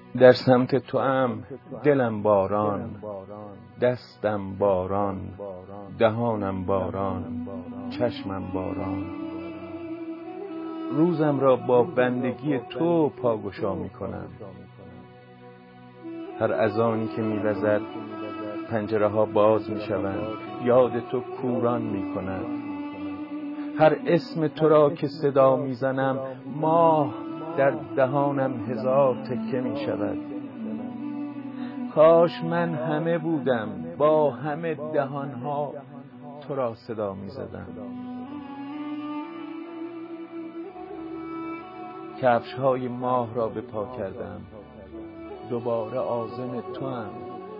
در سمت توام دلم باران، دستم باران، دهانم باران، چشمم باران. روزم را با بندگی تو پاگشا می کنم. هر اذانی که می وزد پنجره ها باز می شوند، یاد تو کوران می کند. هر اسم تو را که صدا می زنم، ماه در دهانم هزار تکه می شود. کاش من همه بودم، با همه دهانها تو را صدا می زدم. کفش های ماه را به پا کردم، دوباره عازم توام.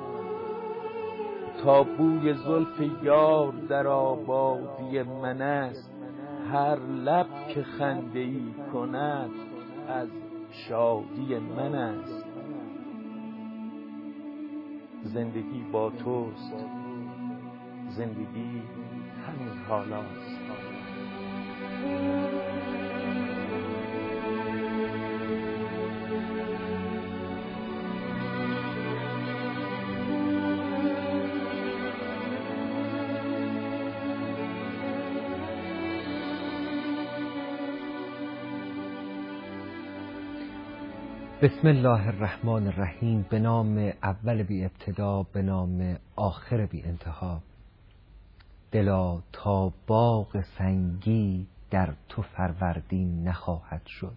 تا بوی زلف یار در آبادی من است، هر لب که خنده ای کند از شادی من است. زندگی با توست، زندگی همین حالاست. بسم الله الرحمن الرحیم. به نام اول بی ابتدا، به نام آخر بی انتها. دلا تا باغ سنگی در تو فروردین نخواهد شد.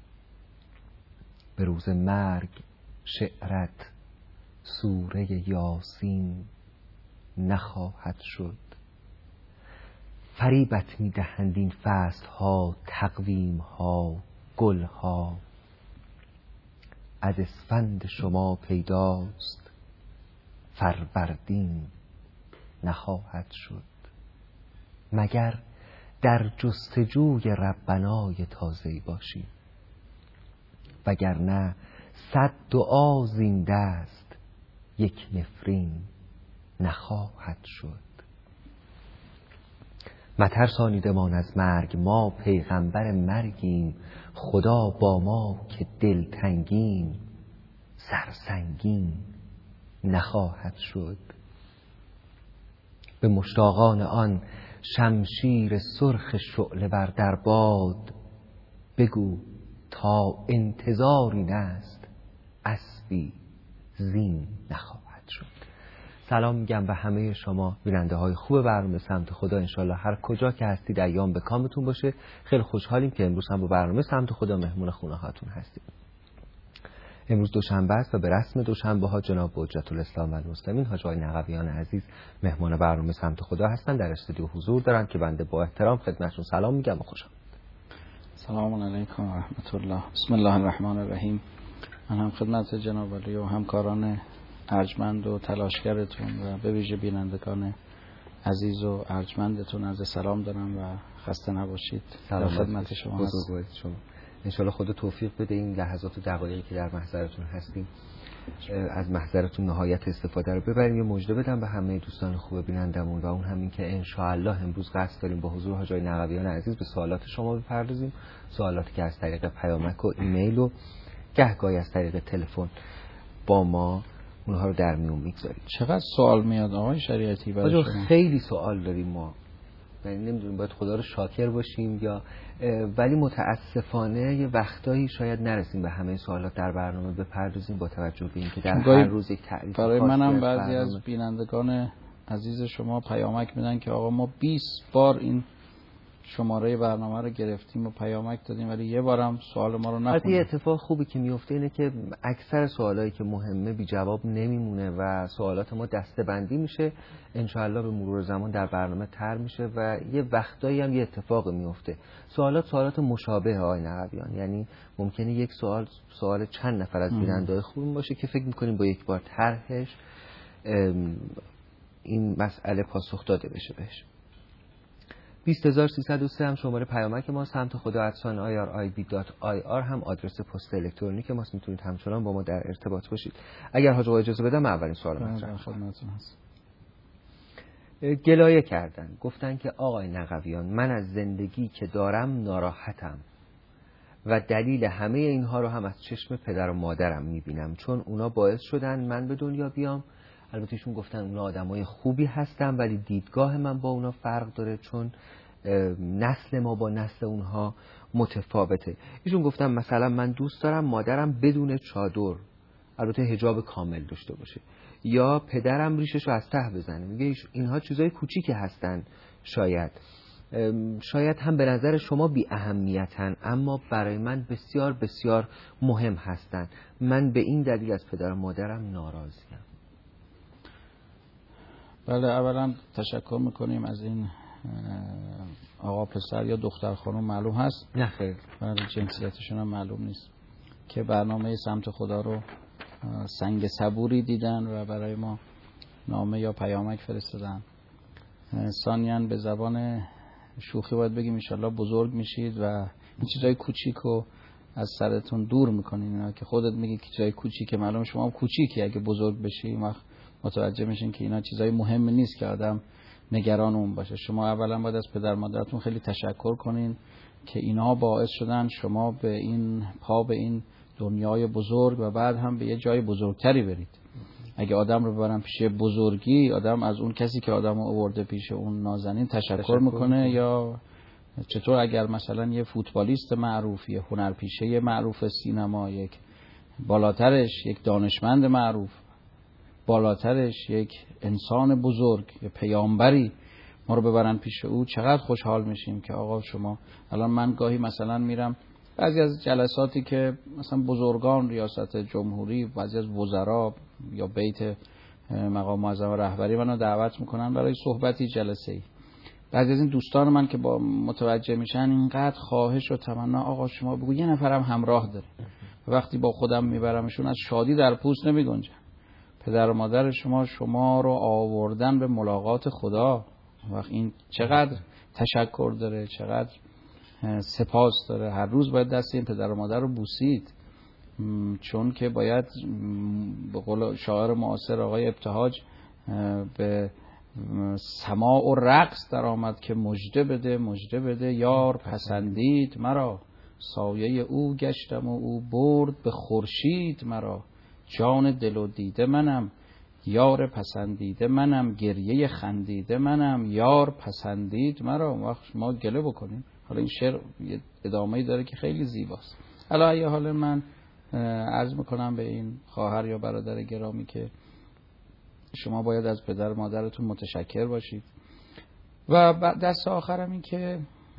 به روز مرگ شعرت سوره یاسین نخواهد شد. فریبت میدهند این فصل ها، تقویم ها، گل ها. از اسفند شما پیداست، فروردین نخواهد شد. مگر در جستجوی ربنای تازه‌ای باشی، وگرنه 100 دعا زین دست یک نفرین نخواهد شد. مترسانیدمان از مرگ، ما پیغمبر مرگیم. خدا با ما که دلتنگیم، سرسنگین نخواهد شد. به مشتاقان آن شمشیر سرخ شعله ور در باد، بگو تا انتظار این است، اسبی زین نخواهد شد. سلام میگم به همه شما بیننده های خوب برنامه سمت خدا. انشالله هر کجا که هستید ایام به کامتون باشه. خیلی خوشحالیم که امروز هم با برنامه سمت خدا مهمون خونه هاتون هستیم. امروز دوشنبه است و به رسم دوشنبه ها جناب حجت الاسلام و المسلمین حاج آقای نقویان عزیز مهمان برنامه سمت خدا هستن، در استودیو حضور دارن که بنده با احترام خدمتشون سلام میگم و خوشم. سلام علیکم و رحمت الله. بسم الله الرحمن الرحیم. من هم خدمت جناب علی و همکاران ارجمند و تلاشگرتون و به ویژه بینندگان عزیز و ارجمندتون از سلام دارم و خسته نباشید. در خدمت شما هستم. انشالله خدا توفیق بده این لحظات و دقایقی که در محضرتون هستیم از محضرتون نهایت استفاده رو ببریم. یه مژده بدم به همه دوستان خوب بینندمون و اون همین که انشاءالله امروز قصد داریم با حضور حاج آقای نقویان عزیز به سوالات شما بپردازیم، سوالاتی که از طریق پیامک و ایمیل و گهگاهی از طریق تلفن با ما اونها رو در میون میگذاریم. چقدر سوال میاد آقای شریعتی برای شما؟ خیلی سوال داریم ما، یعنی نمیدونیم باید خدا رو شاکر باشیم یا ولی متاسفانه یه وقتایی شاید نرسیم به همه سوالات در برنامه بپردازیم با توجه به اینکه در هر روز یک تعریف برای منم بعضی از بینندگان عزیز شما پیامک میدن که آقا ما 20 بار این شماره برنامه رو گرفتیم و پیامک دادیم ولی یه بارم سوال ما رو نخوندیم. یه اتفاق خوبی که میفته اینه که اکثر سوالایی که مهمه بی جواب نمیمونه و سوالات ما دسته‌بندی میشه، انشاءالله به مرور زمان در برنامه تر میشه و یه وقتایی هم یه اتفاق میفته. سوالات مشابه آقای نقویان، یعنی ممکنه یک سوال چند نفر از بیننده‌های خوب باشه که فکر میکنیم با یک بار طرحش این مسئله پاسخ داده بشه بهش. 20303 هم شماره پیامک ما، سمت خدا @irib.ir هم آدرس پست الکترونیک ماست. میتونید همچنان با ما در ارتباط باشید. اگر حاج آقا اجازه بدم اولین سوال مطرح کنم. گلایه کردن، گفتن که آقای نقویان من از زندگی که دارم ناراحتم و دلیل همه اینها رو هم از چشم پدر و مادرم میبینم، چون اونا باعث شدن من به دنیا بیام. البته ایشون گفتن اونا آدمای خوبی هستن، ولی دیدگاه من با اونا فرق داره، چون نسل ما با نسل اونها متفاوته. ایشون گفتن مثلا من دوست دارم مادرم بدون چادر، البته حجاب کامل داشته باشه، یا پدرم ریشش رو از ته بزنه. میگه اینها چیزای کوچیکی هستن، شاید هم به نظر شما بی اهمیتن، اما برای من بسیار بسیار مهم هستن. من به این دلیل از پدر و مادرم ناراضیم. بله، اولا تشکر میکنیم از این آقا پسر یا دختر خانم معلوم هست؟ نه خیر. بله، جنسیتشون هم معلوم نیست، که برنامه سمت خدا رو سنگ صبوری دیدن و برای ما نامه یا پیامک فرستادن. ثانیاً به زبان شوخی باید بگیم انشالله بزرگ میشید و این چیزای کوچیکو از سرتون دور میکنین. اینا که خودت میگی که چیزای کوچیکه، معلومه شما هم کوچیکی، اگه بزرگ بشی وقت متوجه میشین که اینا چیزای مهم نیست که آدم نگران اون باشه. شما اولا باید از پدر مادرتون خیلی تشکر کنین که اینا باعث شدن شما به این دنیای بزرگ و بعد هم به یه جای بزرگتری برید. اگه آدم رو ببرن پیش بزرگی، آدم از اون کسی که آدم رو آورده پیش اون نازنین تشکر میکنه. یا چطور اگر مثلا یه فوتبالیست معروف، یه هنرپیشه معروف سینما، یک بالاترش یک دانشمند معروف، بالاترش یک انسان بزرگ، یه پیامبری، ما رو ببرن پیش او، چقدر خوشحال میشیم که آقا شما. الان من گاهی مثلا میرم بعضی از جلساتی که مثلا بزرگان ریاست جمهوری، بعضی از وزرا یا بیت مقام معظم رهبری منو دعوت میکنن برای صحبتی، جلسه‌ای. بعضی از این دوستان من که با متوجه میشن اینقدر خواهش و تمنا آقا شما بگو یه نفرم همراه داره. وقتی با خودم میبرمشون از شادی در پوست نمیگنجن. پدر و مادر شما رو آوردن به ملاقات خدا. وقت این چقدر تشکر داره، چقدر سپاس داره. هر روز باید دست این پدر و مادر رو بوسید، چون که باید به قول شاعر معاصر آقای ابتهاج به سماع و رقص در آمد که مژده بده مژده بده، یار پسندید مرا، سایه او گشتم و او برد به خورشید مرا، جان دل و دیده منم یار پسندیده منم، گریه خندیده منم یار پسندید مرا. وقت ما گله بکنیم. حالا این شعر ادامه‌ای داره که خیلی زیباست. حالا یه حال من عرض میکنم به این خواهر یا برادر گرامی که شما باید از پدر مادرتون متشکر باشید. و دست آخرم این که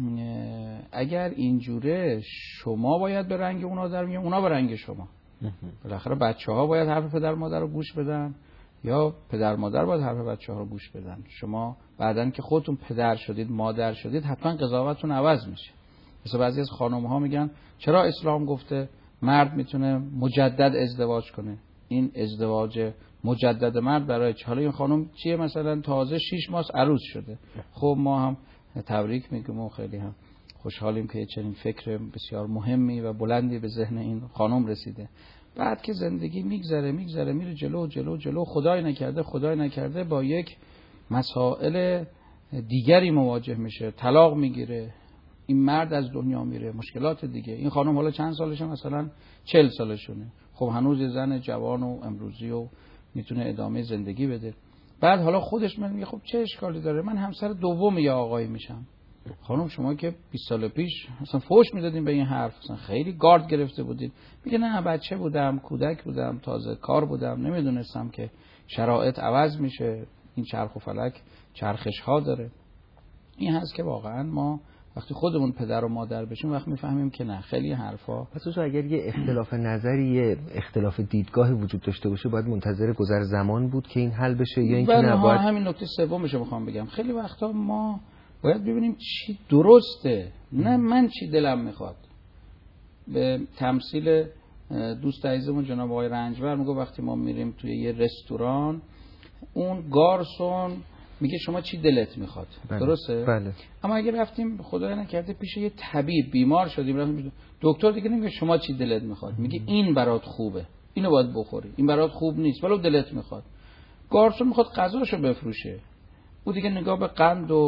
اگر اینجوره شما باید به رنگ اونا در میان، اونا به رنگ شما. بالاخره بچه‌ها باید حرف پدر مادر رو گوش بدن یا پدر مادر باید حرف بچه‌ها رو گوش بدن. شما بعدن که خودتون پدر شدید مادر شدید حتما قضاوتتون عوض میشه. مثلا بعضی از خانم‌ها میگن چرا اسلام گفته مرد میتونه مجدد ازدواج کنه، این ازدواج مجدد مرد برای چه؟ حالا این خانم چیه مثلا تازه 6 ماه عروس شده. خب ما هم تبریک میگیم و خیلی هم خوشحالیم که چنین فکر بسیار مهمی و بلندی به ذهن این خانم رسیده. بعد که زندگی میگذره میره جلو، خدای نکرده با یک مسائل دیگری مواجه میشه، طلاق میگیره، این مرد از دنیا میره، مشکلات دیگه. این خانم حالا چند سالشه؟ مثلا 40 سالشونه. خب هنوز زن جوان و امروزی و میتونه ادامه زندگی بده. بعد حالا خودش میگه خب چه اشکالی داره، من همسر دوم یه آقایی میشم. خانم شما که 20 سال پیش مثلا فوش میدادین به این حرف، مثلا خیلی گارد گرفته بودین. میگه نه بچه بودم، کودک بودم، تازه کار بودم، نمیدونستم که شرایط عوض میشه، این چرخ و فلک چرخش ها داره. این هست که واقعا ما وقتی خودمون پدر و مادر بشیم وقت میفهمیم که نه خیلی حرفا. پس اگر یه اختلاف نظری، یه اختلاف دیدگاهی وجود داشته باشه باید منتظر گذر زمان بود که این حل بشه یا اینکه نه باید همین نکته سومش رو میخوام بگم. خیلی وقتا ما باید ببینیم چی درسته، نه من چی دلم میخواد. به تمثیل دوست عزیزمون جناب آقای رنجبر میگه وقتی ما میریم توی یه رستوران اون گارسون میگه شما چی دلت میخواد. بله. درسته؟ بله. اما اگه رفتیم خدای نکرده پیش یه طبیب، بیمار شدیم رفتیم دکتر دیگه نمیگه شما چی دلت میخواد، میگه این برات خوبه، اینو باید بخوری، این برات خوب نیست ولو دلت میخواد. گارسون میخواد غذاشو بفروشه، او دیگه نگاه به قند و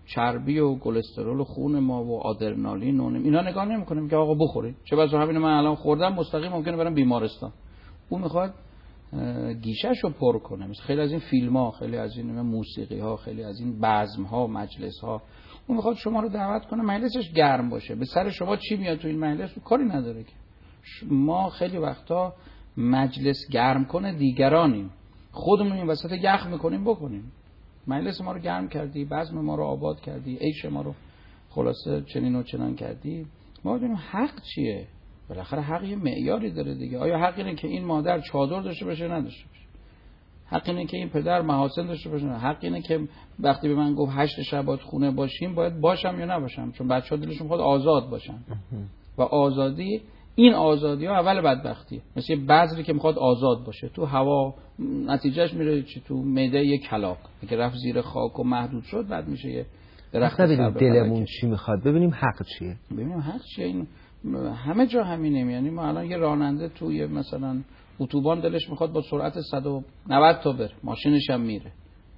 چربی و کلسترول و خون ما و آدرنالین و اینا نگاه نمی‌کنیم که آقا بخورید. چه بسا همین من الان خوردم مستقیم ممکنه برم بیمارستان. اون میخواد گیشه‌شو پر کنه. مثل خیلی از این فیلم‌ها، خیلی از این موسیقی‌ها، خیلی از این بزم‌ها، مجلس‌ها، اون میخواد شما رو دعوت کنه مجلسش گرم باشه. به سر شما چی میاد تو این مجلس کاری نداره که. ما خیلی وقتا مجلس گرم کنه دیگرانیم، خودمون این وسط یخ میکنیم بکنیم. مجلس ما رو گرم کردی، بزم ما رو آباد کردی، عیش ما رو خلاصه چنین و چنان کردی. ما ببینیم حق چیه؟ بالاخره حق یه معیاری داره دیگه. آیا حق اینه که این مادر چادر داشته باشه نداشته باشه؟ حق اینه که این پدر محاسن داشته باشه؟ حق اینه که وقتی به من گفت 8 شب باید خونه باشیم باید باشم یا نباشم؟ چون بچه‌ها دلشون می‌خواد آزاد باشن و آزادی، این آزادی ها اول بدبختیه. مثل یه بذری که میخواد آزاد باشه تو هوا، نتیجهش میره چی؟ تو معده یک کلاغ که رفت زیر خاک و محدود شد، بعد میشه یه درخت. ببینیم دلمون چی میخواد، ببینیم حق چیه. ببینیم حق چیه. این همه جا همینه. یعنی ما الان یه راننده توی مثلا اتوبان دلش میخواد با سرعت 190 تا بره، ماشینش هم میره.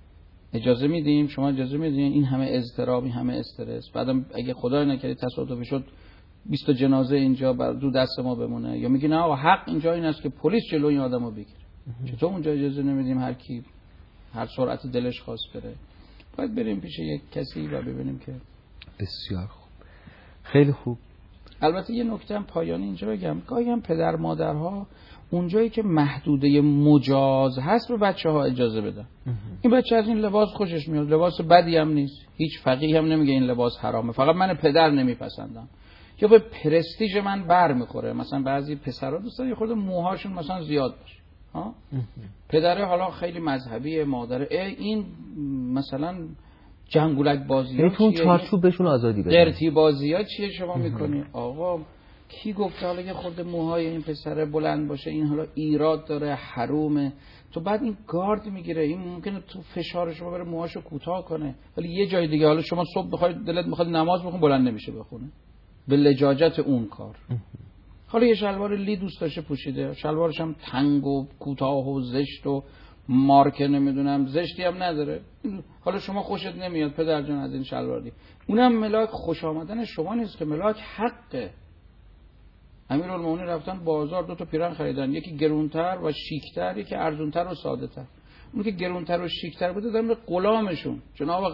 اجازه میدیم؟ شما اجازه میدین؟ این همه اضطراب، این همه استرس، بعدم اگه خدای نکرده تصادفی شد 20 جنازه اینجا بر دو دست ما بمونه، یا میگی نه آقا حق اینجا این است که پلیس جلوی این آدمو بگیره. چطور اونجا اجازه نمیدیم هر کی هر سرعت دلش خواست بره؟ باید بریم پیش یک کسی و ببینیم که. بسیار خوب، خیلی خوب. البته یه نکته هم پایانی اینجا بگم، گاهی هم پدر مادرها اونجایی که محدوده مجاز هست به بچه‌ها اجازه بدن. این بچه از این لباس خوشش میاد، لباس بدی هم نیست، هیچ فقیه هم نمیگه این لباس حرامه، فقط من پدر نمیپسندم یا به پرستیژ من بر میخوره. مثلا بعضی پسرها دوستان یه خورده موهاشون مثلا زیاد باشه، ها، پدره حالا خیلی مذهبیه، مادره این مثلا جنگولک بازی‌ها چیه، چارچوب بهشون آزادی بده، قرتی بازی‌ها چیه شما میکنی؟ آقا کی گفته حالا یه خورده موهای این پسره بلند باشه این حالا ایراد داره، حرومه؟ تو بعد این گارد میگیره، این ممکنه تو فشار شما بره موهاشو کوتاه کنه، ولی یه جای دیگه حالا شما صبح بخوای دلت میخواد نماز بخون بلند نمیشه بخونه به لجاجت اون کار. حالا یه شلوار لی دوست داشته پوشیده، شلوارش هم تنگ و کوتاه و زشت و مارکه نمیدونم زشتی هم نداره، حالا شما خوشت نمیاد پدر جان از این شلوار لی. اونم ملاک خوش آمدن شما نیست که، ملاک حقه. امیرالمومنین رفتن بازار 2 تا پیرن خریدن، یکی گرونتر و شیکتر، یکی ارزونتر و ساده تر. اون که گرونتر و شیکتر بوده دادن به غلامشون جناب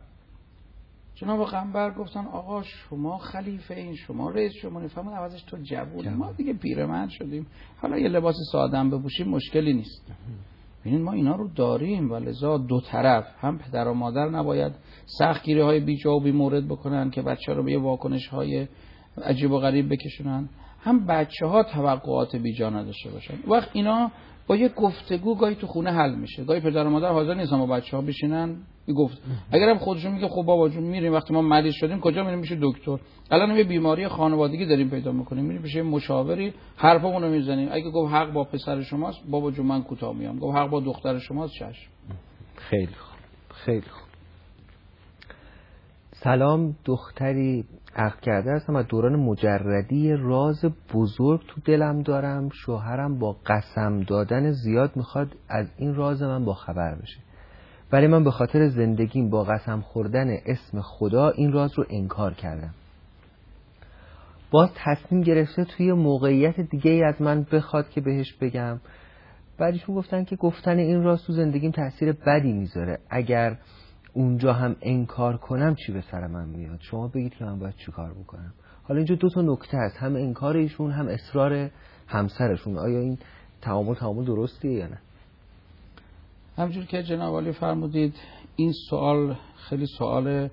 قنبر گفتن آقا شما خلیفه این، شما رئیس جمهوری، فرمود عوضش تو جوون، ما دیگه پیرمرد شدیم، حالا یه لباس ساده هم بپوشیم مشکلی نیست. ببینید ما اینا رو داریم و لذا دو طرف، هم پدر و مادر نباید سختگیری های بی جا و بی مورد بکنن که بچه رو به یه واکنش های عجیب و غریب بکشونن، هم بچه ها توقعات بی جا نداشته باشن. وقت اینا با یه گفتگو گاهی تو خونه حل میشه. گاهی پدر و مادر حاضر نیستن با بچه‌ها بشینن گفت. اگرم خودشون میگه خب بابا جون میریم وقتی ما مریض شدیم کجا میریم میشه دکتر، الان یه بیماری خانوادگی داریم پیدا میکنیم میریم پیش مشاوری حرفمون رو میزنیم، اگه گفت حق با پسر شماست بابا جون من کوتاه میام، گفت حق با دختر شماست چشم. خیلی خوب، خیلی خوب. سلام، دختری عقد کرده هستم از دوران مجردی، راز بزرگ تو دلم دارم، شوهرم با قسم دادن زیاد میخواد از این راز من با خبر بشه، ولی من به خاطر زندگیم با قسم خوردن اسم خدا این راز رو انکار کردم. باز تصمیم گرفته توی موقعیت دیگه ای از من بخواد که بهش بگم. بعدشون گفتن که گفتن این راز تو زندگیم تأثیر بدی میذاره، اگر اونجا هم انکار کنم چی به سر من میاد؟ شما بگید که من باید چی کار بکنم. حالا اینجا 2 تا نکته هست، هم انکار ایشون هم اصرار همسرشون. آیا این تعامل درستیه یا نه؟ همجور که جناب عالی فرمودید این سوال خیلی سوال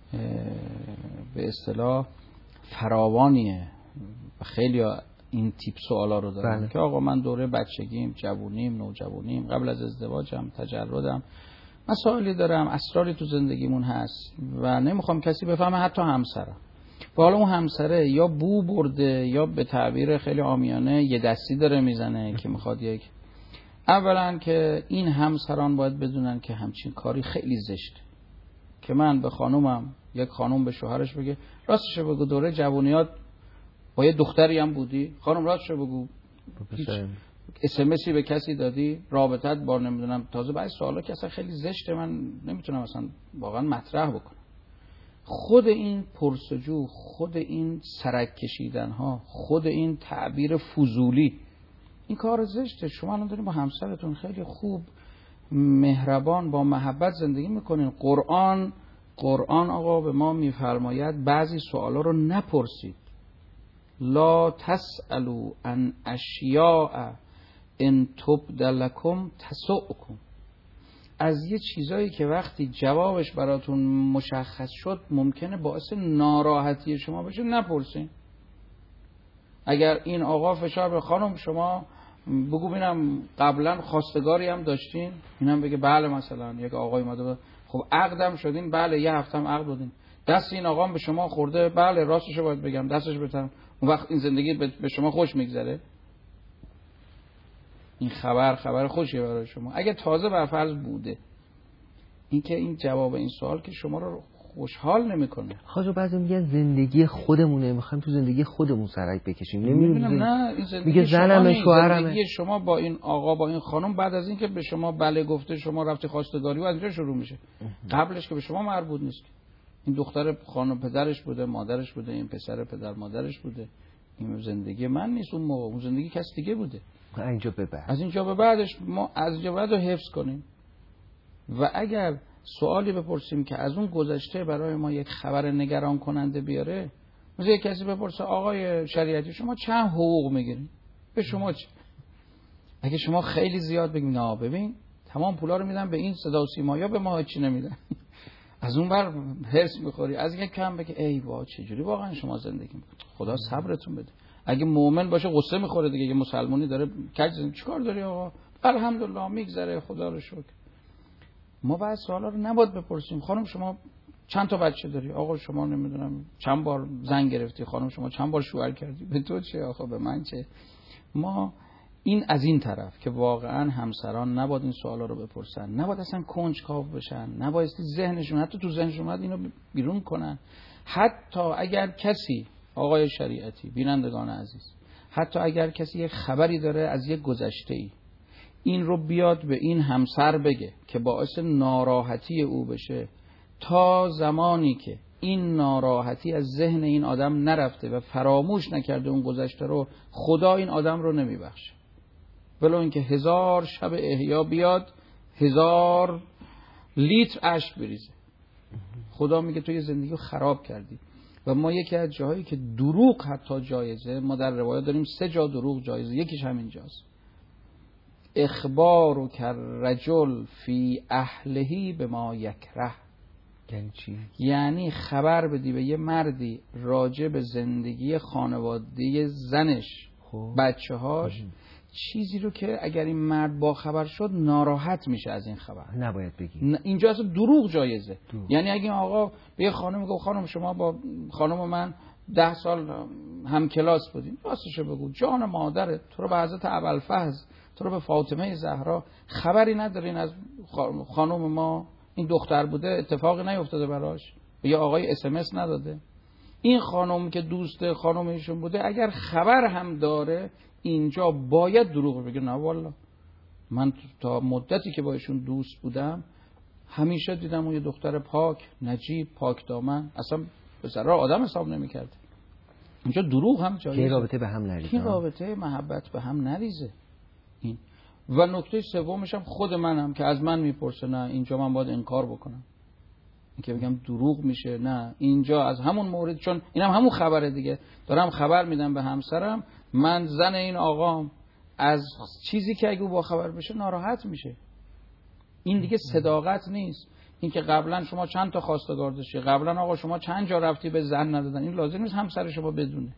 به اصطلاح فراوانیه و خیلی این تیپ سوالا رو دارن. بله. که آقا من دوره بچگیم، جوونیم، نوجوانیم، قبل از ازدواجم، تجردم، مسائلی دارم، اسراری تو زندگیمون هست و نمیخوام کسی بفهمه، حتی همسرم. و حالا اون همسره یا بو برده یا به تعبیر خیلی عامیانه یه دستی داره میزنه که میخواد یک. اولا که این همسران باید بدونن که همچین کاری خیلی زشته، که من به خانومم، یک خانوم به شوهرش بگه راستش بگو دوره جوونیات با یه دختری هم بودی، خانم راستش بگو اسمسی به کسی دادی، رابطت با نمیدونم، تازه بعضی سوالا که اصلا خیلی زشته من نمیتونم اصلا واقعا مطرح بکنم. خود این پرسجو، خود این سرک کشیدن ها، خود این تعبیر فضولی، این کار زشته. شما الان دارین با همسرتون خیلی خوب مهربان با محبت زندگی میکنین. قرآن آقا به ما میفرماید بعضی سوالا رو نپرسید. لا تسألوا عن اشیاء ان تبد لکم تسؤکم. از یه چیزایی که وقتی جوابش براتون مشخص شد ممکنه باعث ناراحتی شما بشه نپرسین. اگر این آقا فشار به خانم شما بگو ببینم قبلا خواستگاری هم داشتین، اینم بگه بله، مثلا یک آقای اومده خب عقدم شدین، بله یه هفتم عقد بودین، دست این آقا به شما خورده، بله راستشو باید بگم دستش بتم، اون وقت این زندگی به شما خوش میگذره؟ این خبر خوشیه برای شما. اگه تازه برفرض بوده، این که این جواب این سوال که شما رو خوشحال نمیکنه. خواجه بعضی میگن زندگی خودمونه، میخوایم تو زندگی خودمون سرک بکشیم. نمیدونم، نه این زندگی میگه زنمه شوهرمه. زندگی شما با این آقا با این خانم بعد از این که به شما بله گفته شما رفتی خواستگاری و از اینجا شروع میشه. قبلش که به شما مربوط نیست. این دختر خانم پدرش بوده، مادرش بوده، این پسر پدر مادرش بوده. این زندگی من نیست اون موقع، اون زندگی کس دیگه بوده. از اینجا به بعدش ما از اینجا بعد رو حفظ کنیم. و اگر سوالی بپرسیم که از اون گذشته برای ما یک خبر نگران کننده بیاره، مثلا یک کسی بپرسه آقای شریعتی شما چند حقوق میگیرین؟ به شما چه؟ اگه شما خیلی زیاد بگیم نه ببین تمام پولا رو میدن به این صدا و سیما، یا به ما چی نمیدن، از اون بر هرس میخوری. از یک کم بگه ای وای چجوری واقعا شما زندگی میکنید، خدا صبرتون بده. اگه مؤمن باشه غصه میخوره دیگه، یه مسلمانی داره کج چیکار داری آقا، الحمدلله میگذره خدا رو شکر. ما بعض سوالا رو نباید بپرسیم. خانم شما چند تا بچه داری؟ آقا شما نمیدونم چند بار زن گرفتی؟ خانم شما چند بار شوهر کردی؟ به تو چه آقا، به من چه؟ ما این از این طرف که واقعا همسران نباید این سوالا رو بپرسن، نباید اصلا کنجکاو بشن، نباید ذهنشون حتی تو ذهنشون اومد اینو بیرون کنن. حتی اگر کسی، آقای شریعتی، بینندگان عزیز، حتی اگر کسی یک خبری داره از یک گذشته‌ای، این رو بیاد به این همسر بگه که باعث ناراحتی او بشه، تا زمانی که این ناراحتی از ذهن این آدم نرفته و فراموش نکرده اون گذشته رو، خدا این آدم رو نمیبخشه. ولو اینکه 1000 شب احیا بیاد، 1000 لیتر اشک بریزه، خدا میگه تو یه زندگی رو خراب کردی. و ما یکی از جاهایی که دروغ حتی جایزه، ما در روایات داریم 3 جا دروغ جایزه، یکیش همین جاست. اخبار کالرجل فی اهلهی بما یکره. یعنی چی؟ یعنی خبر بدی به یه مردی راجع به زندگی خانواده زنش، بچه‌هاش، چیزی رو که اگر این مرد با خبر شد ناراحت میشه از این خبر، نباید بگی. اینجا اصلا دروغ جایزه. یعنی اگه آقا به یه خانم میگه خانم شما با خانم من 10 سال هم کلاس بودیم، راستشو بگو جان مادرت تو رو به حضرت ابوالفضل، تو رو به فاطمه زهرا خبری ندارین از خانم ما؟ این دختر بوده اتفاقی نیفتاده براش؟ یا آقای SMS نداده؟ این خانم که دوست خانم ایشون بوده اگر خبر هم داره اینجا باید دروغ بگه. نه والله من تا مدتی که با ایشون دوست بودم همیشه دیدم اون یه دختر پاک، نجیب، پاک دامن، اصلا به ذره آدم حساب نمی‌کرد. اینجا دروغ هم جایزه. که رابطه به هم نریزه، که رابطه محبت به هم نریزه. این و نکته سومش هم خود منم که از من میپرسه، نه اینجا من باید انکار بکنم، این که بگم دروغ میشه، نه اینجا از همون مورد، چون اینم همون خبره دیگه، دارم خبر میدم به همسرم من زن این آقام، از چیزی که اگه با خبر بشه ناراحت میشه. این دیگه صداقت نیست. این که قبلا شما چند تا خواستگار داشتی، قبلا آقا شما چند جا رفتی به زن ندادن، این لازم نیست همسر شما بدونه.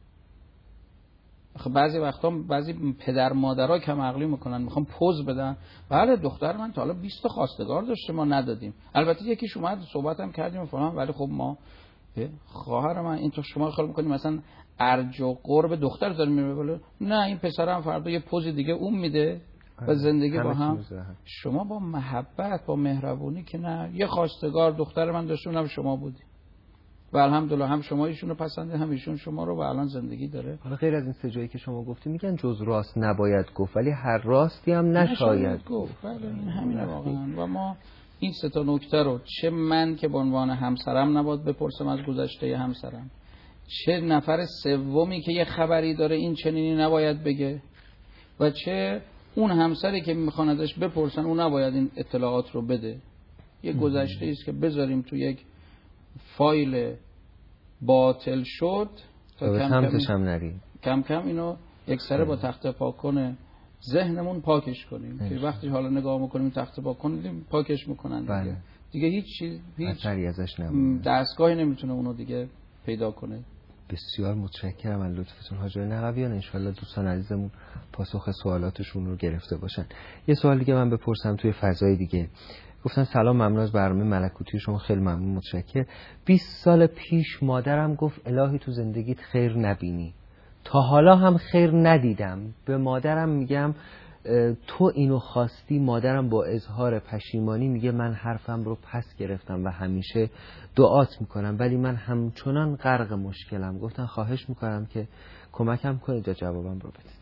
خب بعضی وقتا بعضی پدر مادرها کم عقلی میکنن، میخوام پوز بدن، بله دختر من تا حالا 20 تا خواستگار داشته ما ندادیم، البته یکیش اومد صحبتم کردیم فلان، ولی خب ما خواهر من این تو شما خیال میکنیم مثلا ارج و قرب دختر داره میره بالا، نه این پسرم فردا یه پوز دیگه اون میده و زندگی با هم. شما با محبت با مهربونی که نه، یه خواستگار دختر من داشته اونم شما بودی و الحمدلله هم شما ایشونو پسنده هم ایشون شما رو و الان زندگی داره. حالا غیر از این سه جایی که شما گفتی میگن جز راست نباید گفت، ولی هر راستی هم نشاید گفت. بله این همینه واقعا. و ما این سه تا نکته رو چه من که به عنوان همسرم نباید بپرسم از گذشته همسرم، چه نفر سومی که یه خبری داره این چنینی نباید بگه، و چه اون همسری که میخوان ازش بپرسن اون نباید این اطلاعات رو بده. یه گذشته ایست که بذاریم تو یک فایل باطل شد تا کم کم اینو یک سره با تخت پاکن ذهنمون پاکش کنیم که وقتی حالا نگاه میکنیم تخت پاکن پاکش میکنن دیگه هیچ چیز، هیچ دستگاهی نمیتونه اونو دیگه پیدا کنه. بسیار متشکرم از لطفتون حاج نقویان. انشالله دوستان عزیزمون پاسخ سوالاتشون رو گرفته باشن. یه سوال دیگه من بپرسم توی فضای دیگه. گفتن سلام، ممنون از برنامه ملکوتی شما، خیلی ممنون، متشکر. 20 سال پیش مادرم گفت الهی تو زندگیت خیر نبینی. تا حالا هم خیر ندیدم. به مادرم میگم تو اینو خواستی. مادرم با اظهار پشیمانی میگه من حرفم رو پس گرفتم و همیشه دعات میکنم، ولی من همچنان غرق مشکلم. گفتن خواهش میکنم که کمکم کنید یا جوابم رو بدید.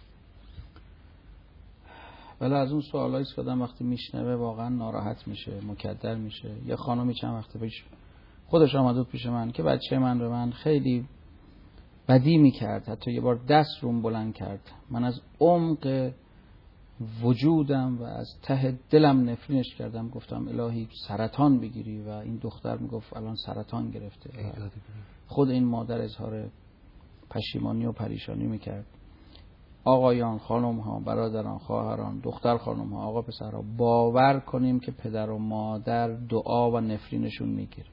ولی از اون سوالایی که آدم وقتی میشنوه واقعا ناراحت میشه، مکدر میشه. یه خانمی چند وقت پیش خودش آمد پیش من که بچه من به من خیلی بدی میکرد، حتی یه بار دست روم بلند کرد. من از عمق وجودم و از ته دلم نفرینش کردم، گفتم الهی سرطان بگیری، و این دختر میگفت الان سرطان گرفته. خود این مادر اظهار پشیمانی و پریشانی میکرد. آقایان، خانم ها، برادران، خواهران، دختر خانم ها، آقا پسرها، باور کنیم که پدر و مادر دعا و نفرینشون میگیره.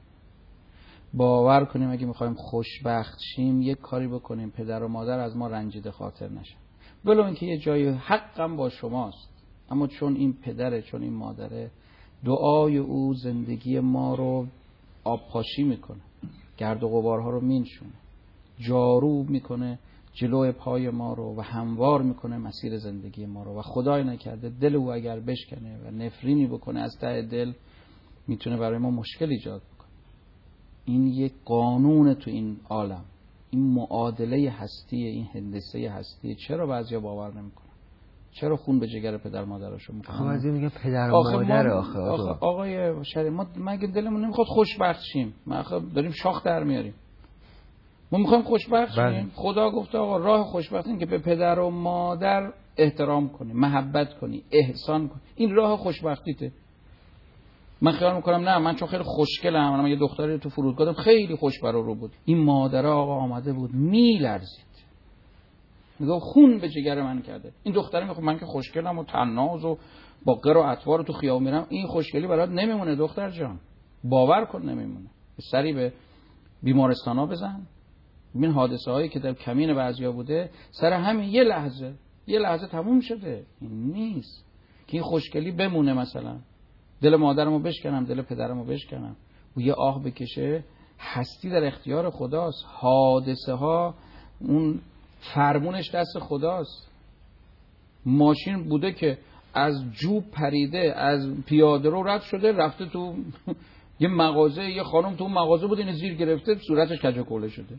باور کنیم اگه میخوایم خوشبخت شیم یک کاری بکنیم پدر و مادر از ما رنجیده خاطر نشن. ولو اینکه یه جای حقم با شماست، اما چون این پدره، چون این مادره، دعای او زندگی ما رو آبپاشی میکنه، گرد و غبارها رو مینشونه، جارو میکنه جلوی پای ما رو و هموار میکنه مسیر زندگی ما رو. و خدای نکرده دل او اگر بشکنه و نفرینی بکنه از ته دل، میتونه برای ما مشکل ایجاد بکنه. این یک قانون تو این عالم، این معادله هستی، این هندسه هستی. چرا بعضیا باور نمیکنن؟ چرا خون به جگر پدر مادرشو میکنن؟ خب بعضی میگن پدر و مادر آقای شریف، ما مگه دلمون نمیخواد خوشبخت شیم؟ ما داریم شاخ در میاریم. ما میخوایم خوشبخت شیم. خدا گفته آقا راه خوشبختی اینه که به پدر و مادر احترام کنی، محبت کنی، احسان کنی. این راه خوشبختیته. من خیال میکنم نه، من چون خیلی خوشگلم، من یه دختری تو فرودگاه داشتم خیلی خوش برو بود، این مادر آقا آمده بود میلرزید، میگه خون به جگر من کرده. این دختره میگه من که خوشگلم و طناز و با قر و اطوار تو خیابون میرم، این خوشگلی برات نمیمونه دختر جان، باور کن نمیمونه. سری به بیمارستانا بزن، ببین حادثه هایی که در کمین بعضیا بوده سر همین یه لحظه تموم شده. این نیست که این خوشگلی بمونه. مثلا دل مادرمو بشکنم، دل پدرمو بشکنم و یه آه بکشه. هستی در اختیار خداست. حادثه ها اون فرمونش دست خداست. ماشین بوده که از جوب پریده، از پیاده رو رد شده رفته تو یه مغازه، یه خانم تو اون مغازه بود، این زیر گرفته صورتش کج و کوله شده.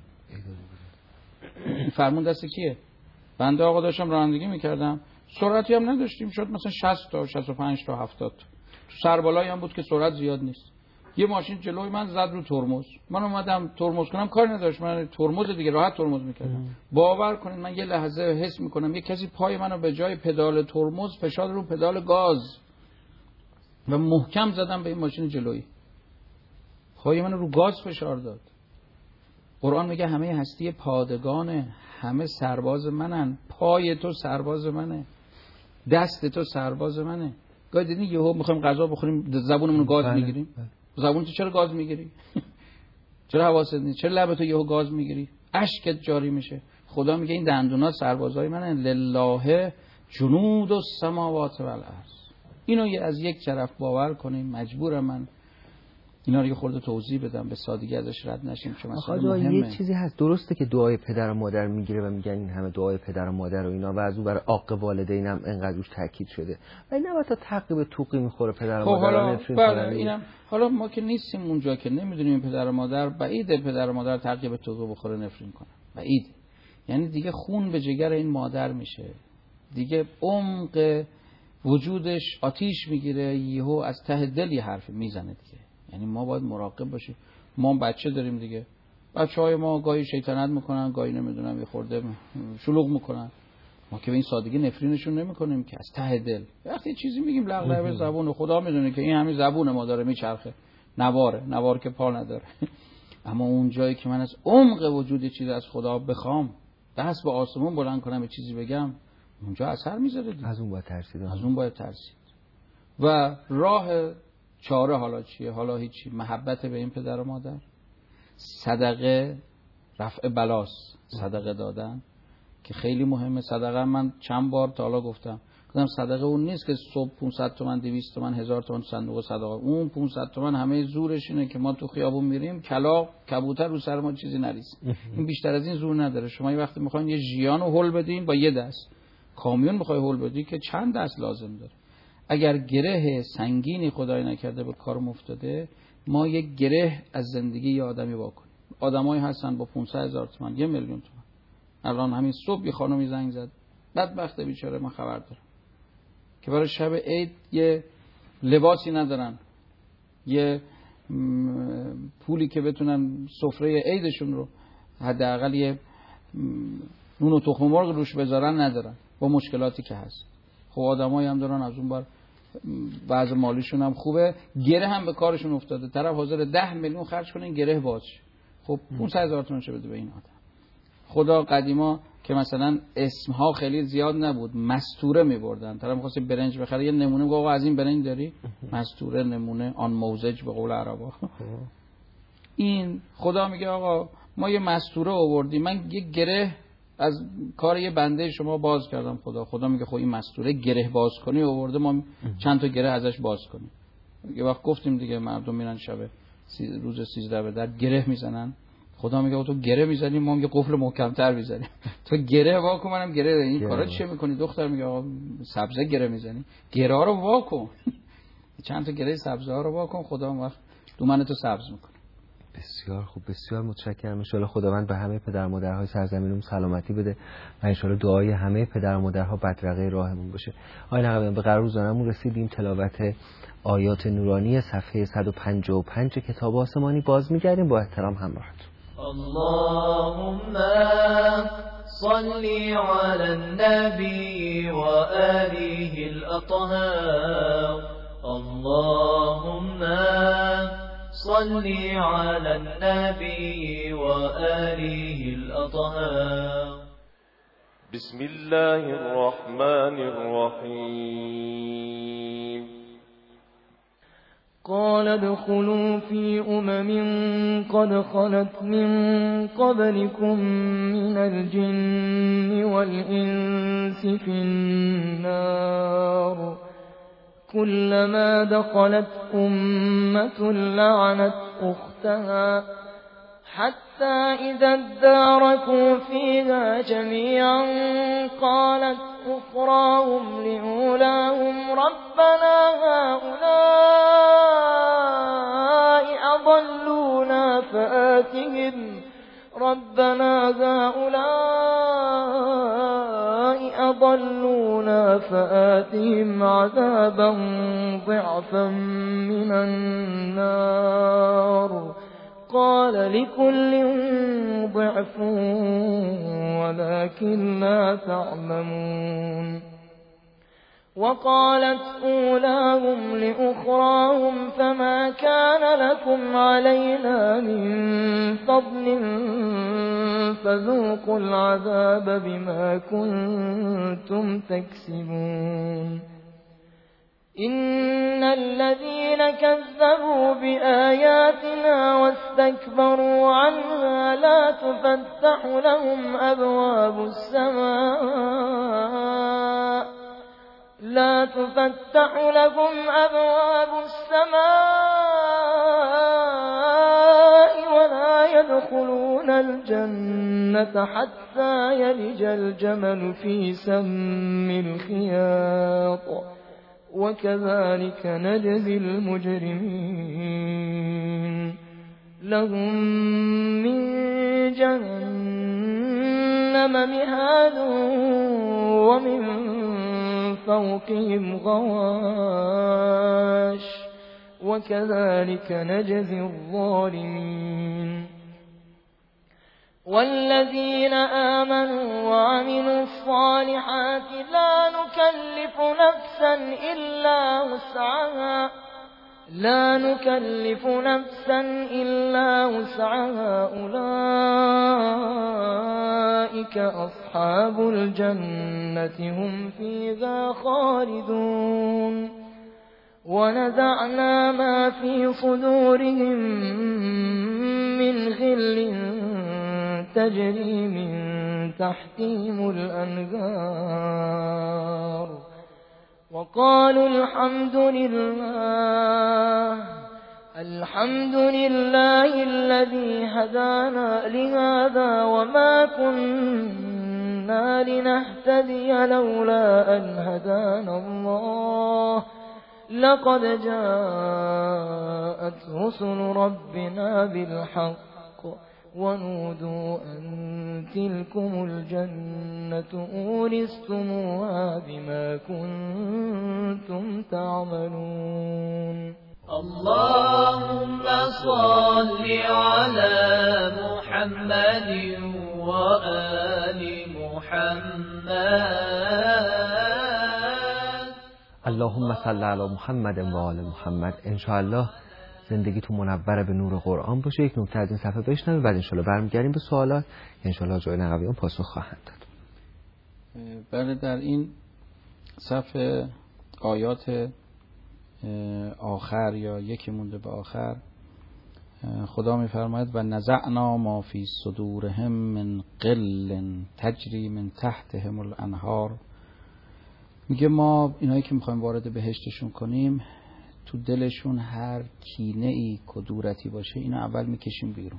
فرمون دست کیه؟ بنده آقا داشتم رانندگی میکردم، سرعتی هم نداشتیم، شد مثلا 60 تا 65 تا 70 تو سربالایی هم بود که سرعت زیاد نیست. یه ماشین جلوی من زد رو ترمز، من اومدم ترمز کنم، کاری نداشت، من ترمز دیگه راحت ترمز میکردم. باور کنید من یه لحظه حس میکنم یه کسی پای منو به جای پدال ترمز فشار رو پدال گاز و محکم زدم به این ماشین جلویی. پای منو رو گاز فشار داد. قرآن میگه همه هستی پادگانه، همه سرباز منن. پای تو سرباز منه، دست تو سرباز منه. گاهی دیدین یهو میخوایم غذا بخوریم زبونمون گاز میگیریم. زبون تو چرا گاز میگیری؟ چرا حواست نیست؟ چرا لب تو یهو گاز میگیری؟ اشکت جاری میشه. خدا میگه این دندونا سربازای منه. لله جنود السماوات والارض. اینو از یک طرف باور کنیم. مجبورم من اینا رو یه خورده توضیح بدم، به سادگی ازش رد نشیم چون مثلا مهمه. یه چیزی هست، درسته که دعای پدر و مادر میگیره و میگن این همه دعای پدر و مادر و اینا و از اون برای عاق والدین هم انقدر روش تاکید شده، ولی نه تا تعقیب توقی میخوره پدر و مادر بله اینم حالا ما که نیستیم اونجا که نمیدونیم پدر و مادر، بعیده پدر و مادر تعقیب توقی بخوره نفرین کنه، بعید. یعنی دیگه خون به جگر این مادر میشه، دیگه عمق وجودش آتیش میگیره، یهو از ته دل یه حرف میزنه دیگه. یعنی ما باید مراقب باشیم. ما بچه داریم دیگه، بچه‌های ما گاهی شیطنت میکنن، گاهی نمیدونم یه خورده شلوغ میکنن. ما که به این سادگی نفرینشون نمیکنیم که از ته دل. وقتی چیزی میگیم لغلغه به زبون، خدا میدونه که این همین زبون ما داره میچرخه، نوار که پا نداره. اما اون جایی که من از عمق وجود چیز از خدا بخوام، دست به آسمون بلند کنم یه چیزی بگم، اونجا اثر میذاره دیگه. از اون باید ترسید. و راه چاره حالا چیه؟ حالا هیچی. محبت به این پدر و مادر، صدقه، رفع بلاست، صدقه دادن که خیلی مهمه. صدقه من چند بار تا حالا گفتم صدقه اون نیست که صبح 500 تومن 200 تومن 1000 تومن صندوق صدقه. اون 500 تومن همه زورش اینه که ما تو خیابون میریم کلاغ کبوتر رو سر ما چیزی نریزه. این بیشتر از این زور نداره. شما یه وقتی میخواین یه ژیان رو هول بدین با یه دست، کامیون میخوای هول بدی که چند دست لازم داره. اگر گره سنگینی خدای نکرده به کارم افتاده، ما یک گره از زندگی یه آدمی واکنیم. آدمایی هستن با 500,000 تومان 1,000,000 تومان. الان همین صبح یه خانمی زنگ زد، بدبخت بیچاره، من خبر دارم که برای شب عید یه لباسی ندارن، یه پولی که بتونن سفره عیدشون رو حداقل یه نون و تخم مرغ روش بذارن ندارن، با مشکلاتی که هست. خب آدمایی هم دارن از اون بر وضع مالیشون هم خوبه، گره هم به کارشون افتاده، طرف حاضر 10 میلیون خرج کنه گره باز. خب 500,000 تومان چه بده به این آدم؟ خدا قدیما که مثلا اسمها خیلی زیاد نبود، مستوره می‌بردن. طرف می‌خواست برنج بخره، یه نمونه میگه آقا از این برنج داری؟ مستوره، نمونه، آن موزج به قول عربا. این خدا میگه آقا ما یه مستوره آوردیم، من یه گره از کار یه بنده شما باز کردم. خدا میگه خب این مستوره گره باز کنی آورده، ما چند تا گره ازش باز کنیم. یه وقت گفتیم دیگه مردم میرن شب روز 13 به در گره میزنن. خدا میگه تو گره میزنی، ما میگه قفل محکم‌تر میزنیم. تو گره واکن، منم گره. این کارا چیه میکنی دختر؟ میگه آقا سبزه گره میزنی، گره ها رو واکن. چند تا گره سبزه ها رو واکن، خدا اون وقت دومنتو سبز میکنه. بسیار خوب، بسیار متشکرم. ان شاءالله خداوند به همه پدر و مادرهای سرزمینم سلامتی بده و ان شاءالله دعای همه پدر و مادرها بدرقه راهمون باشه. آقای نقویان به قرار روزانمون رسیدیم. تلاوت آیات نورانی صفحه 155 کتاب آسمانی باز می‌گردیم. با احترام همراهتون. اللهم صل على النبي وآله الأطهار. اللهم صل على النبي وآله الأطهار. بسم الله الرحمن الرحيم. قال ادخلوا في قد خلت من قبلكم من الجن والإنس في النار كلما دخلت أمة لعنت أختها حتى إذا اداركوا فيها جميعا قالت أخراهم لأولاهم ربنا هؤلاء أضلونا فآتهم عذابا ضعفا من النار قال لكل ضعف ولكن لا تعلمون. وقالت أولاهم لأخراهم فما كان لكم علينا من فضل فذوقوا العذاب بما كنتم تكسبون. إن الذين كذبوا بآياتنا واستكبروا عنها لا تفتح لهم أبواب السماء ولا يدخلون الجنة حتى يلج الجمل في سم الخياط وكذلك نجزي المجرمين. لهم من جهنم مهاد ومن فوقهم غواش وكذلك نجزي الظالمين والذين آمنوا وعملوا الصالحات لا نكلف نفسا إلا وسعها أولئك أصحاب الجنة هم فيها خالدون ونزعنا ما في صدورهم من غل تجري من تحتهم الأنهار وقالوا الحمد لله الذي هدانا لهذا وما كنا لنهتدي لولا أن هدانا الله لقد جاءت رسل ربنا بالحق ونودوا أن تلكم الجنة أورثتموها بما كنتم تعملون اللهم صل على محمد وآل محمد. اللهم صل علی محمد و آل محمد. انشاءالله زندگیتون منور به نور قرآن باشه. یک نکته از این صفحه بشنویم، بعد انشاءالله برمیگردیم به سوالات. انشاءالله جای نقویان پاسخ خواهند داد. بله، در این صفحه آیات آخر یا یکی مونده به آخر خدا میفرماید و نزعنا ما فی صدورهم من غل تجری من تحتهم الانهار. میگه ما اینایی که میخوایم وارد بهشتشون کنیم تو دلشون هر کینه ای کدورتی باشه اینو اول میکشیم بیرون.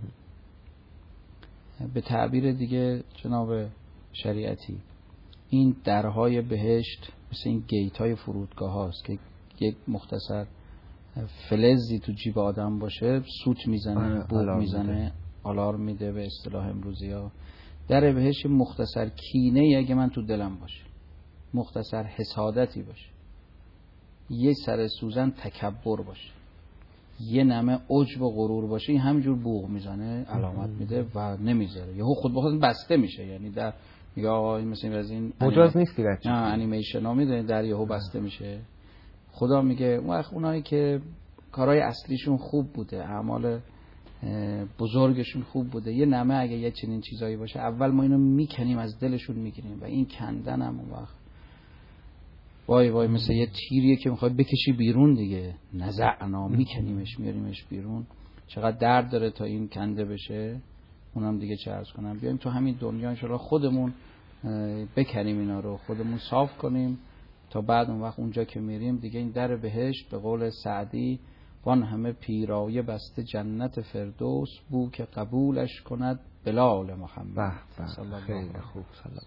به تعبیر دیگه جناب شریعتی این درهای بهشت مثل این گیت های فرودگاه هاست که یک مختصر فلزی تو جیب آدم باشه سوت میزنه، بوق میزنه، آلارم میده به اصطلاح امروزی ها. در بهشت مختصر کینه ای اگه من تو دلم باشه، مختصر حسادتی باشه، یه سر سوزن تکبر باشه، یه نمه عجب و غرور باشه، این همینجور بوق میزنه، علامت میده و نمیذاره، یهو خود به خود بسته میشه. یعنی در یا مثلا از این مجاز نیستی بچه انیمیشن ها میدونید در یهو بسته میشه. خدا میگه اونایی که کارهای اصلیشون خوب بوده، اعمال بزرگشون خوب بوده، یه نمه اگه یه چنین چیزایی باشه اول ما اینو میکنیم از دلشون میگیریم و این کندن هم اون وقت وای مثل یه تیریه که میخوای بکشی بیرون دیگه. نزعنا میکنیمش میاریمش بیرون. چقدر درد داره تا این کنده بشه. اونم دیگه چه عرض کنم، بیایم تو همین دنیا انشالله خودمون بکنیم اینا رو، خودمون صاف کنیم تا بعد اون وقت اونجا که میریم دیگه این در بهشت به قول سعدی وان همه پیرایه بسته جنت فردوس بو که قبولش کند بلال محمد. خیلی خوب.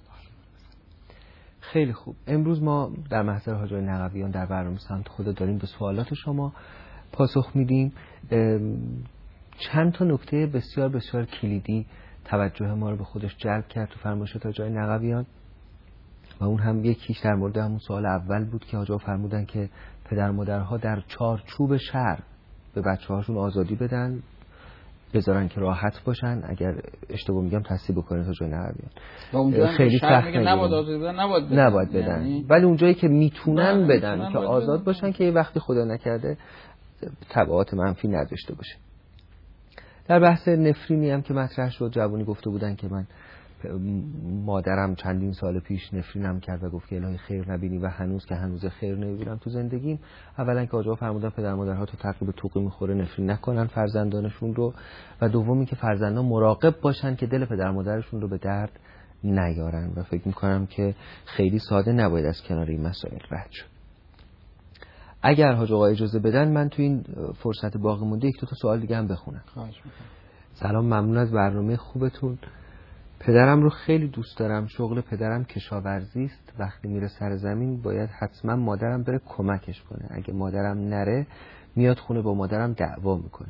خیلی خوب. امروز ما در محضر حاجی نقویان در برنامه سمت خدا داریم به سوالات شما پاسخ میدیم. چند تا نکته بسیار بسیار کلیدی توجه ما رو به خودش جلب کرد تو فرمایشات حاجی نقویان و اون هم یکیش در مورد همون سوال اول بود که حاجی فرمودن که پدر مادرها در چارچوب شرع به بچه‌هاشون آزادی بدن، بذارن که راحت باشن. اگر اشتباه میگم تصحیح بکنید حاجی نقویان. خیلی سخت نباید بدن یعنی... ولی اونجایی که میتونن بدن که آزاد باشن که یه وقتی خدا نکرده تبعات منفی نداشته باشه. در بحث نفرینی هم که مطرح شد، جوانی گفته بودن که من مادرم چندین سال پیش نفرینم کرد و گفت که الهی خیر نبینی و هنوز که هنوز خیر نمیبینم تو زندگیم. اولا که آجا فرمودن پدر مادرها تو تعقیب توقی میخوره نفرین نکنن فرزندانشون رو و دومی که فرزندان مراقب باشن که دل پدر مادرشون رو به درد نیارن و فکر میکنم که خیلی ساده نباید از کنار این مسائل رد شد. اگر حاج آقا اجازه بدن من تو این فرصت باقی مونده یک دو تا سوال دیگه هم بخونم. سلام، ممنون از برنامه خوبتون. پدرم رو خیلی دوست دارم. شغل پدرم کشاورزی است. وقتی میره سر زمین باید حتما مادرم بره کمکش کنه. اگه مادرم نره میاد خونه با مادرم دعوا میکنه.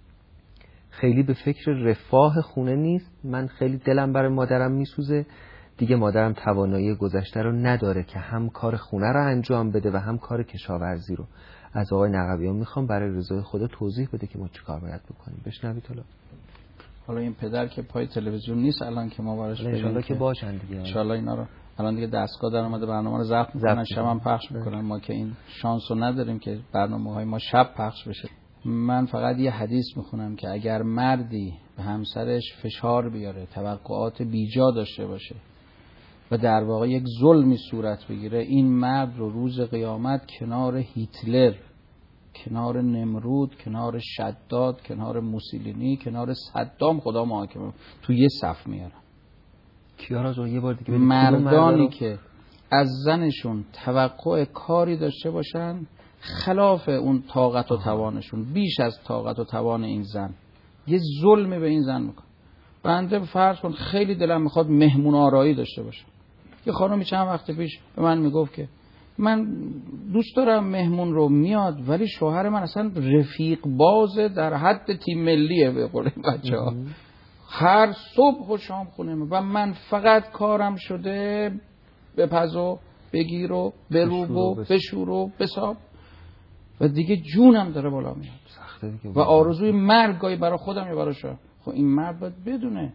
خیلی به فکر رفاه خونه نیست. من خیلی دلم برای مادرم میسوزه. دیگه مادرم توانایی گذشته رو نداره که هم کار خونه رو انجام بده و هم کار کشاورزی رو. از آقای نقویان میخوام برای رضای خدا توضیح بده که ما چی کار باید بکنیم. بشنوید حالا این پدر که پای تلویزیون نیست الان که ما براش بگیم، انشالله که باشن دیگه. انشالله اینا رو الان دیگه دستگاه در اومده برنامه رو ضبط میکنن، شب هم پخش میکنن. ما که این شانس رو نداریم که برنامه‌های ما شب پخش بشه. من فقط یه حدیث میخونم که اگر مردی به همسرش فشار بیاره، توقعات بیجا داشته باشه و در واقع یک ظلمی صورت بگیره، این مرد رو روز قیامت کنار هیتلر، کنار نمرود، کنار شداد، کنار موسولینی، کنار صدام خدا محاکمه تو یه صف میارن. کیارا یه بار دیگه مردانی که از زنشون توقع کاری داشته باشن خلاف اون طاقت و توانشون، بیش از طاقت و توان این زن، یه ظلمی به این زن میکنه. بنده فرض کن خیلی دلم میخواد مهمون آرایی داشته باشم. یه خانمی چند وقت پیش به من میگفت که من دوست دارم مهمون رو میاد، ولی شوهر من اصلا رفیق بازه در حد تیم ملیه به قول بچه‌ها، هر صبح و شام خونه و من فقط کارم شده بپز و بگیر و بروب و بشور و بساب و دیگه جونم داره بالا میاد و آرزوی مرگ گاهی برای خودم یا برای شما. خب این مرد باید بدونه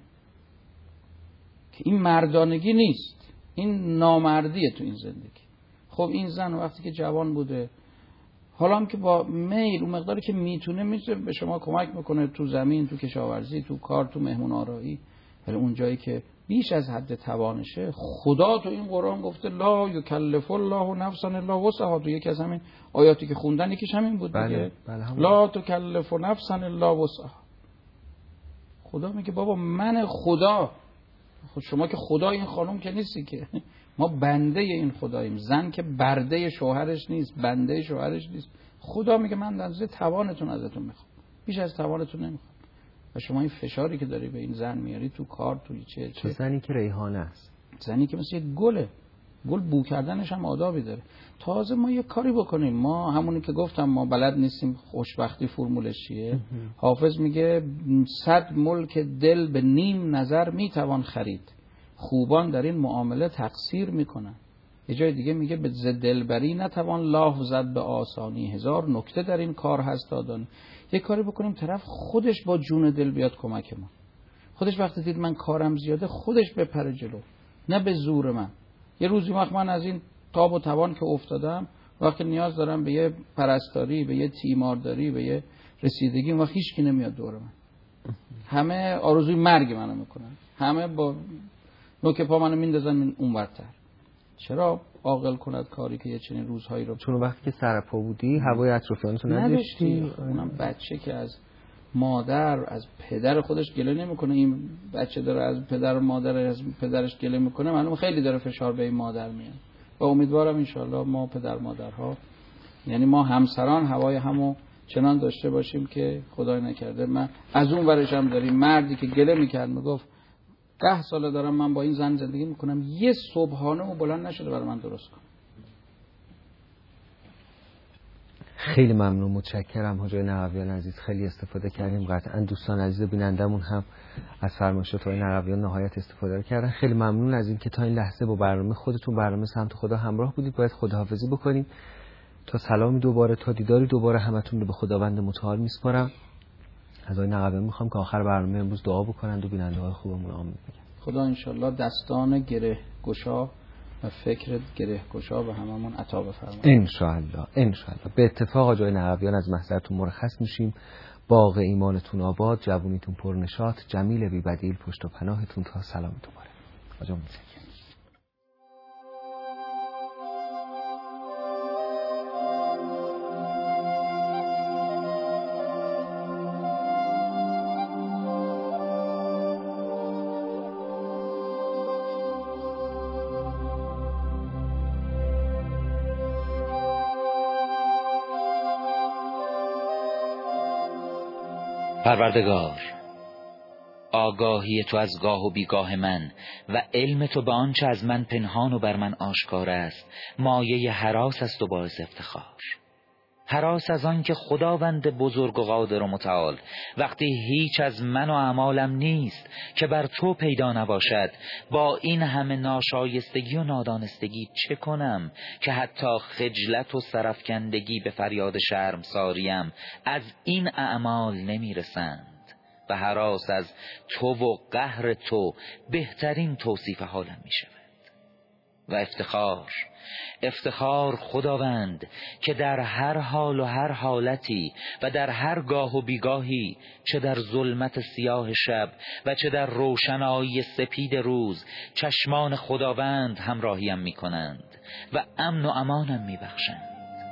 که این مردانگی نیست، این نامردیه تو این زندگی. خب این زن وقتی که جوان بوده، حالا هم که با میل اون مقداری که میتونه به شما کمک میکنه تو زمین، تو کشاورزی، تو کار، تو مهمون آرایی، ولی اون جایی که بیش از حد توانشه، خدا تو این قرآن گفته لا یکلف الله نفسا الا وسعها. تو یکی از همین آیاتی که خوندن یکیش همین بود دیگه. لا تکلف نفسا الا وسعها. خدا میگه بابا من خدا. خود شما که خدا این خانم که نیستی که، ما بنده این خداییم. زن که برده شوهرش نیست، بنده شوهرش نیست. خدا میگه من اندازه توانتون ازتون میخوام، بیش از توانتون نمیخوام. و شما این فشاری که داری به این زن میاری تو کار، تو چه زنی که ریحانه است، زنی که مثل یک گله، گل بو کردنش هم آدابی داره. تازه ما یه کاری بکنیم، ما همونی که گفتم ما بلد نیستیم خوشبختی فرمولش چیه. حافظ میگه 100 ملک دل به نیم نظر میتوان خرید، خوبان در این معامله تقصیر میکنن. یه جای دیگه میگه به دلبری نتوان لاف زد به آسانی، 1000 نکته در این کار هست دادن. یه کاری بکنیم طرف خودش با جون دل بیاد کمک ما، خودش وقتی دید من کارم زیاده خودش بپره جلو، نه به زور من. یه روزی وقت من از این تاب و توان که افتادم، وقتی نیاز دارم به یه پرستاری، به یه تیمارداری، به یه رسیدگی، اون وقت هیچ کی نمیاد دور من، همه آرزوی مرگ منو میکنن، همه با نوک پا منو میندازن اون ورتر. چرا عاقل کند کاری که یه چنین روزهایی رو، چون وقتی که سرپا بودی هوای اطرافیانتو نداشتی. اونم بچه که از مادر، از پدر خودش گله نمیکنه، این بچه داره از پدر و مادر، از پدرش گله میکنه، معلومه خیلی داره فشار به این مادر میاد. و امیدوارم انشالله ما پدر مادرها، یعنی ما همسران، هوای همو چنان داشته باشیم که خدای نکرده من از اون ورش هم داریم مردی که گله میکرد میگفت 10 ساله دارم من با این زن زندگی میکنم، یه صبحانه و بلند نشده برای من درست کنم. خیلی ممنون، متشکرم حاجی نقویان عزیز، خیلی استفاده کردیم. قطعا دوستان عزیز بینندمون هم از فرمایشات آقای نقویان نهایت استفاده کردن. خیلی ممنون از این که تا این لحظه با برنامه خودتون، برنامه سمت خدا همراه بودید. باید خداحافظی بکنیم. تا سلامی دوباره، تا دیداری دوباره، همتون رو به خداوند متعال میسپارم. از آقای نقویان میخوام که آخر برنامه امروز دعا بکنند و بیننده‌های خوبمون آمین بگن. خدا انشالله دستان گره گشا و فکر گره گشا به هممون عطا بفرماید. انشالله. به اتفاق آقای نقویان از محضرتون مرخص میشیم. باغ ایمانتون آباد، جوونیتون پرنشاط، جمیل بی بدیل پشت و پناهتون. تا سلام دوباره. آقا پروردگار، آگاهی تو از گاه و بیگاه من و علم تو به آنچه از من پنهان و بر من آشکار است مایه هراس است و باعث افتخار. هراس از آن که خداوند بزرگ و قادر و متعال وقتی هیچ از من و اعمالم نیست که بر تو پیدا نباشد، با این همه ناشایستگی و نادانستگی چه کنم که حتی خجلت و سرفکندگی به فریاد شرمساریم از این اعمال نمیرسند. و هراس از تو و قهر تو بهترین توصیف حالم می شود. و افتخار خداوند که در هر حال و هر حالتی و در هر گاه و بیگاهی، چه در ظلمت سیاه شب و چه در روشنایی سپید روز، چشمان خداوند همراهیم می کنند و امن و امانم می بخشند.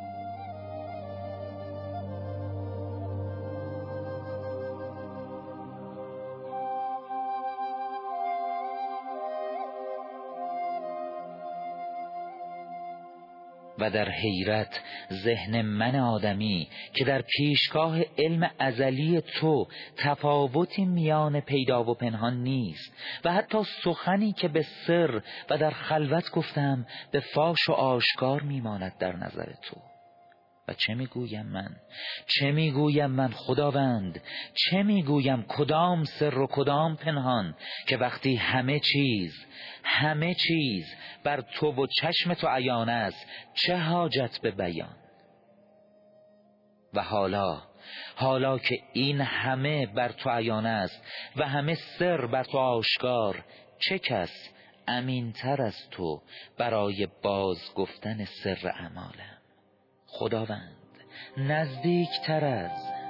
و در حیرت ذهن من آدمی که در پیشگاه علم ازلی تو تفاوتی میان پیدا و پنهان نیست و حتی سخنی که به سر و در خلوت گفتم به فاش و آشکار میماند در نظر تو. و چه میگویم من خداوند؟ چه میگویم؟ کدام سر و کدام پنهان که وقتی همه چیز بر تو و چشم تو عیان است، چه حاجت به بیان؟ و حالا که این همه بر تو عیان است و همه سر بر تو آشکار، چه کس امین‌تر از تو برای باز گفتن سر اعمالم؟ خداوند نزدیکتر از